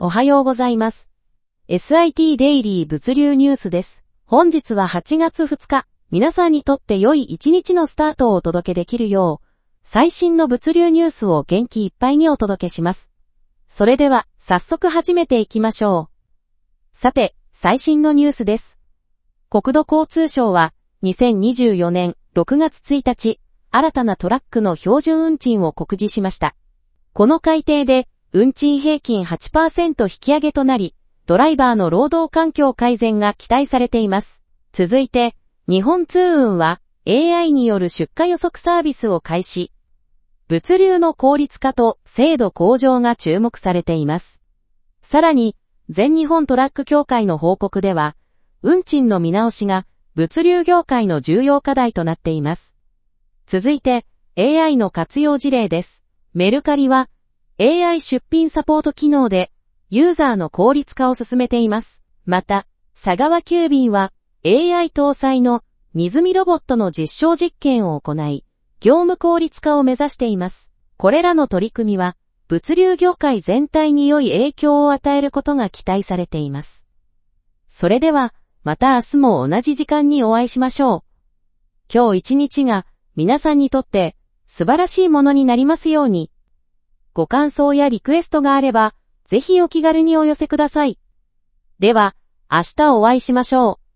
おはようございます。SIT デイリー物流ニュースです。本日は8月2日、皆さんにとって良い一日のスタートをお届けできるよう、最新の物流ニュースを元気いっぱいにお届けします。それでは、早速始めていきましょう。さて、最新のニュースです。国土交通省は、2024年6月1日、新たなトラックの標準運賃を告示しました。この改定で、運賃平均 8% 引き上げとなり、ドライバーの労働環境改善が期待されています。続いて、日本通運は AI による出荷予測サービスを開始。物流の効率化と精度向上が注目されています。さらに、全日本トラック協会の報告では、運賃の見直しが物流業界の重要課題となっています。続いて、AI の活用事例です。メルカリは、AI 出品サポート機能で、ユーザーの効率化を進めています。また、佐川急便は、AI 搭載の荷積みロボットの実証実験を行い、業務効率化を目指しています。これらの取り組みは、物流業界全体に良い影響を与えることが期待されています。それでは、また明日も同じ時間にお会いしましょう。今日一日が、皆さんにとって、素晴らしいものになりますように。ご感想やリクエストがあれば、ぜひお気軽にお寄せください。では、明日お会いしましょう。